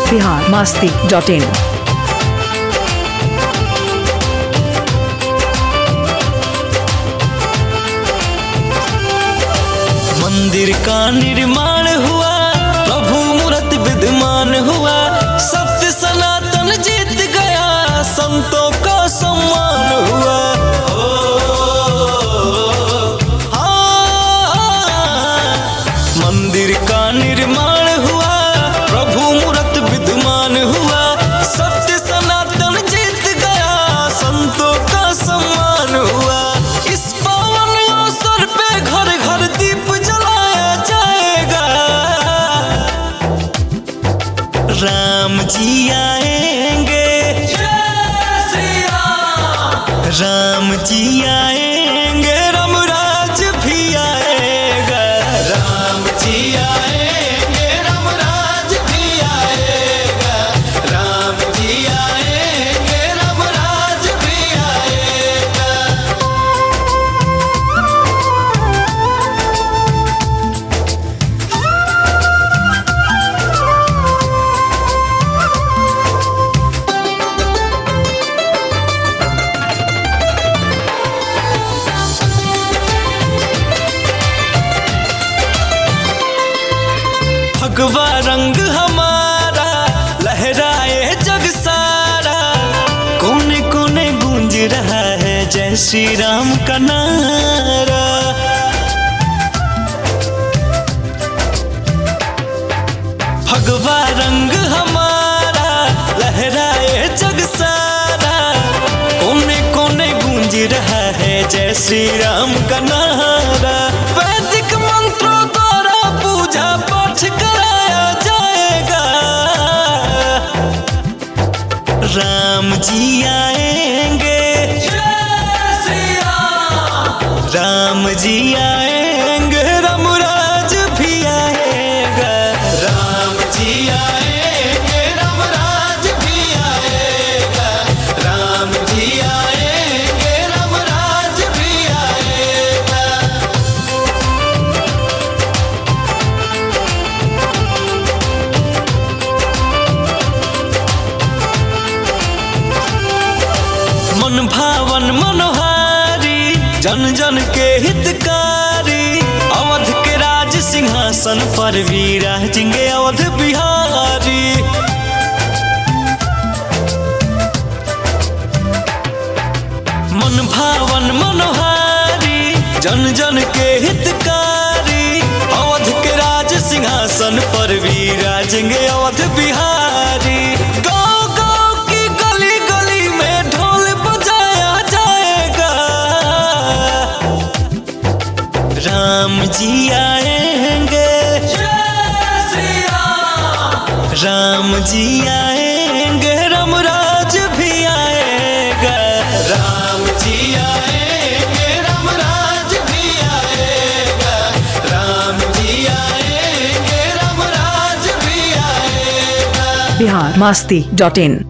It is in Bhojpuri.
biharmasti.in। मंदिर का निर्माण हुआ, प्रभु मूर्त विद्यमान हुआ, सत्य सनातन जीत गया, संतों का सम्मान हुआ। मंदिर का निर्माण हुआ, प्रभु मूर्त विद्यमान हुआ, सत्य सनातन जीत गया, संतों का सम्मान हुआ। इस पावन अवसर पे घर घर दीप जलाया जाएगा। राम जी आएंगे, राम जी आएंगे, रामराज भी आएगा। राम जी आएंगे, रामराज भी आएगा। राम जी आएंगे, रामराज भी आएगा। भगवा रंग हमारा लहराए जग सारा, कोने कोने गूंज रहा है जय श्री राम का नारा। भगवा रंग हमारा लहराए जग सारा, कोने कोने गूंज रहा है जय श्री राम का नारा। वैदिक मंत्रों द्वारा पूजा पाठ कराया जाएगा। राम जी आएंगे, राम जी आएंगे, रामराज भी आएगा। राम जी आएंगे, रामराज भी आएगा। राम जी आएंगे, रामराज भी आएगा। मन भावन मनोहारी, जन जन के हितकारी, अवध के राज सिंहासन पर विराजेंगे अवध बिहारी। मन भावन मनोहारी, जन जन के हितकारी, अवध के राज सिंहासन पर विराजेंगे अवध बिहारी। गाँव गाँव की गली गली में ढोल बजाया जाएगा। राम जी आएंगे, राम जी आएंगे, रामराज भी आएगा। राम जी आएंगे, रामराज भी आएगा। राम जी आएंगे, रामराज भी आएगा। biharmasti.in।